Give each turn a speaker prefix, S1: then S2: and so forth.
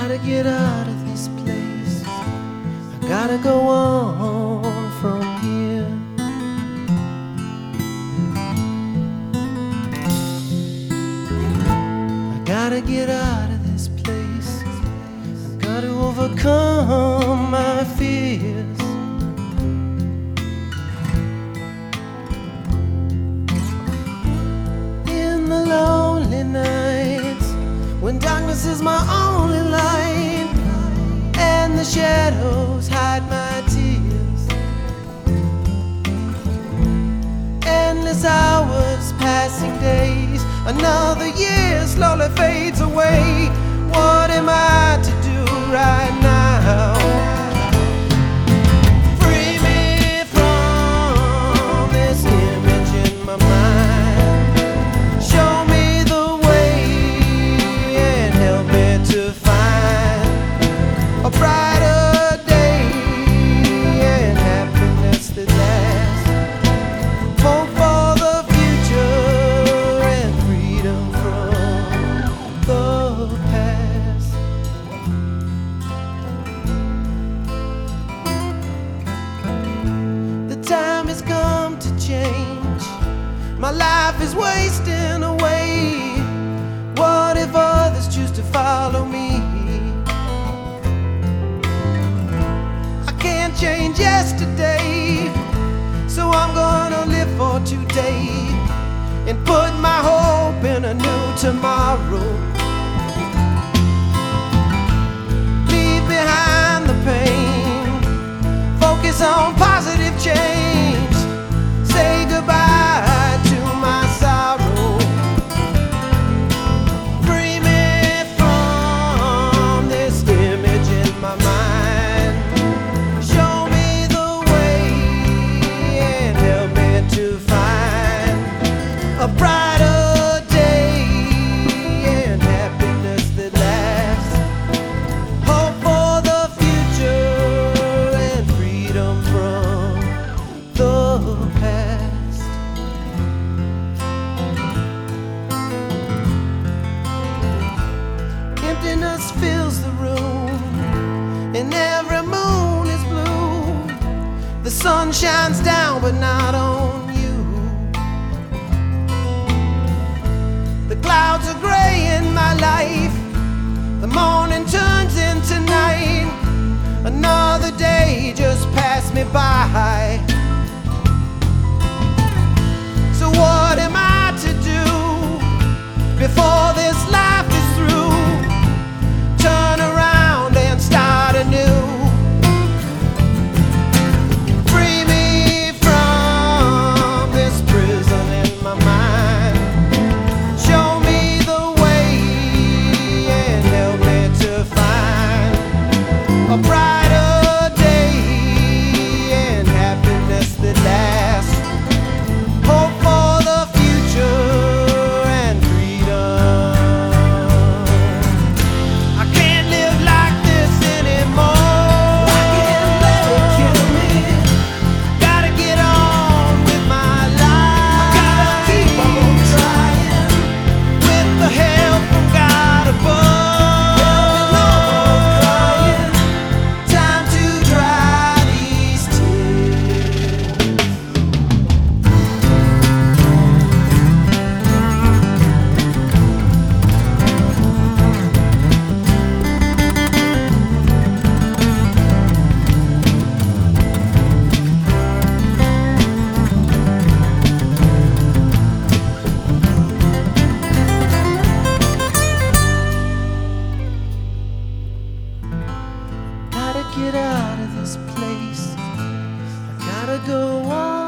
S1: Gotta get out of this place. I gotta go on from here. I gotta get out of this place. I gotta overcome my fears. In the lonely nights, when darkness is my only light, and the shadows hide my tears. Endless hours, passing days, another year slowly fades away. What am I to do right now? Free me from this image in my mind. Show me the way and help me to find a brighter day and happiness that lasts. Hope for the future and freedom from the past. The time has come to change. My life is wasting away. What if others choose to follow me? I can't change yesterday, so I'm gonna live for today and put my hope in a new tomorrow. Leave behind the pain, focus on positive change. Say goodbye to my sorrow. Free me from this image in my mind. Show me the way and help me to find a brighter day and happiness that lasts. Hope for the future and freedom from the past. Emptiness fills the room and every moon is blue. The sun shines down but not on you. The clouds are gray in my life. The morning turns into night. Another day just passed me by. So what am I to do before this life is through? Turn around and start anew. Free me from this prison in my mind. Show me the way and help me to find a brighter day and happiness that lasts. Hope for the future and freedom. I can't live like this anymore. I can't let it kill me. Gotta get on with my life. I gotta keep on trying with the help from God above. No more crying. Time to dry these tears. Gotta get out of this place. I gotta go on.